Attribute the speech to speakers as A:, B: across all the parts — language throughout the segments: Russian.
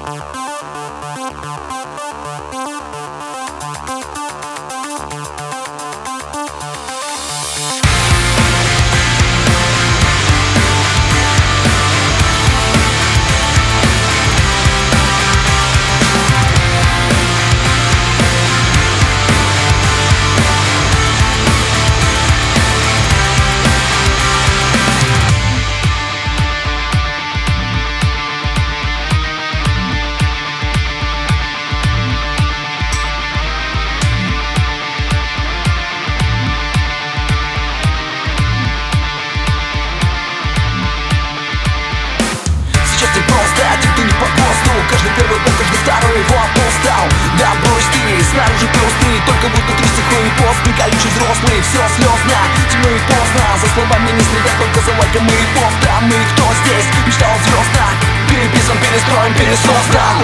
A: Сейчас не просто, один ты не по ГОСТу. Каждый первый год, каждый второй его опостал. Да брось ты, снаружи пестрый, только вот внутри сухой и постный. Колючий взрослый, все слезно, темно и поздно. За словами не следят, только за лайком и постом. Мы кто здесь мечтал о звездах? Переписан, перестроен, пересоздан.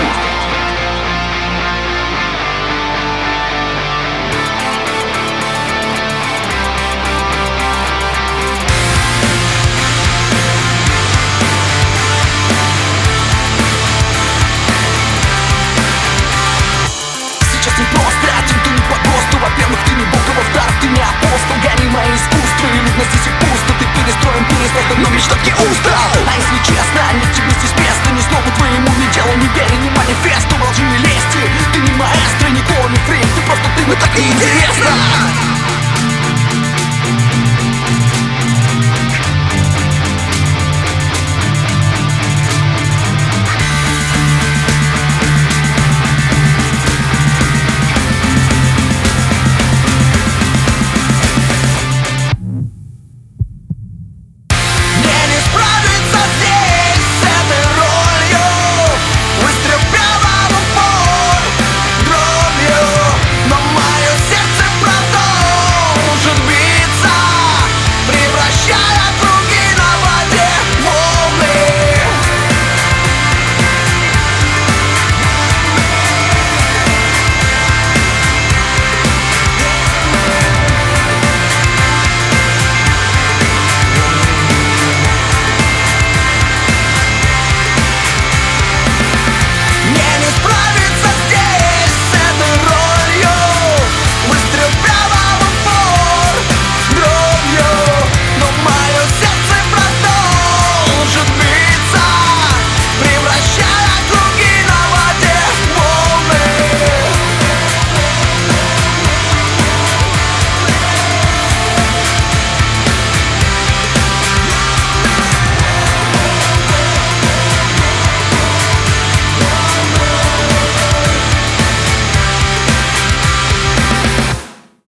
A: Не просто, один ты не по ГОСТу. Во-первых, ты не бог, а во-вторых, ты не апостол. Гонимое искусство, и людно здесь и пусто. Ты перестроен, пересоздан, но мечтать не устал. А если честно, нет тебя